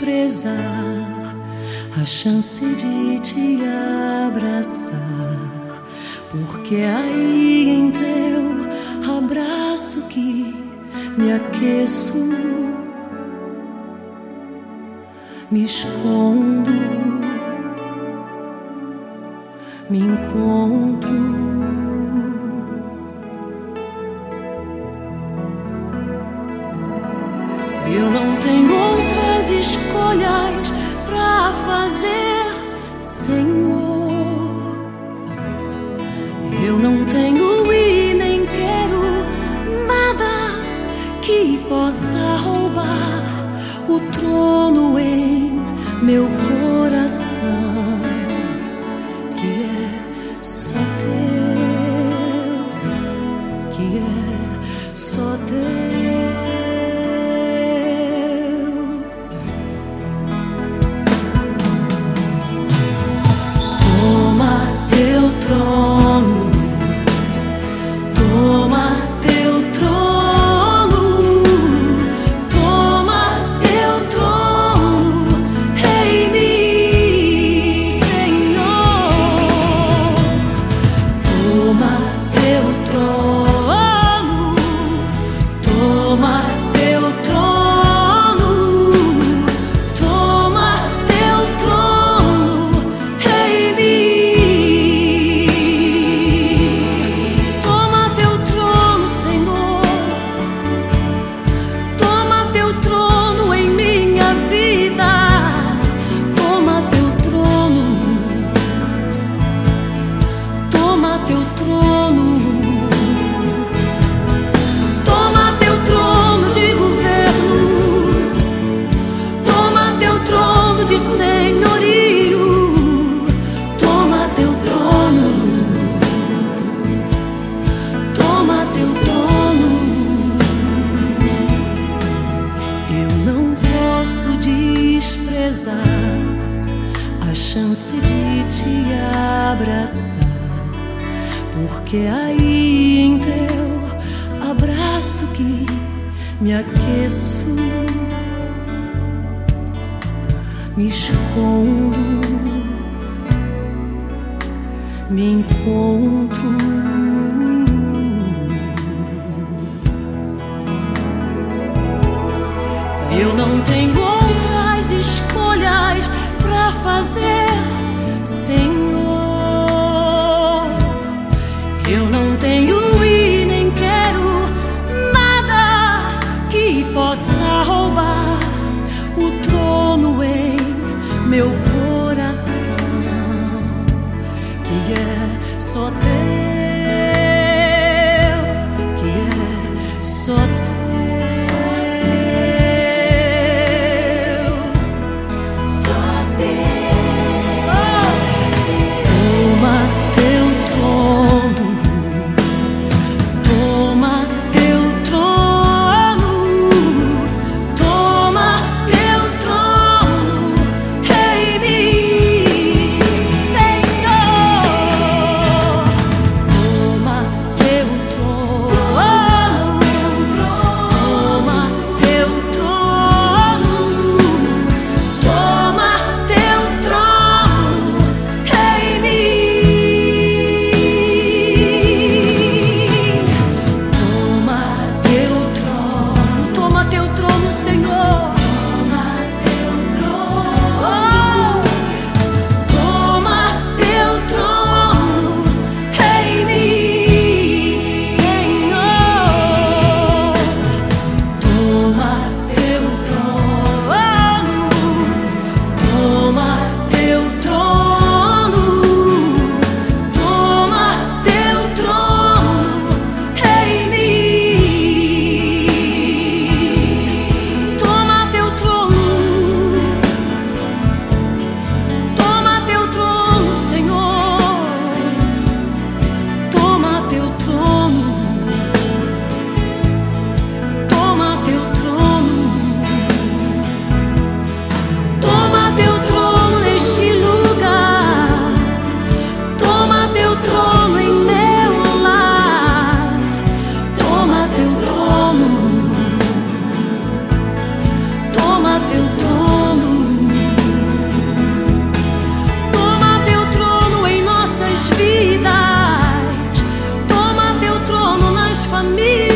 desprezar a chance de te abraçar, porque aí em teu abraço que me aqueço, me escondo, me encontro. Eu não tenho outras escolhas pra fazer, Senhor. Eu não tenho e nem quero nada que possa roubar o trono em meu coração, que é só teu, que é só teu. A chance de te abraçar, porque aí em teu abraço que me aqueço, me escondo, me encontro. Eu não tenho outras escolhas pra fazer, Senhor. Eu não tenho e nem quero nada que possa roubar o trono em meu coração, que é só teu. amigo.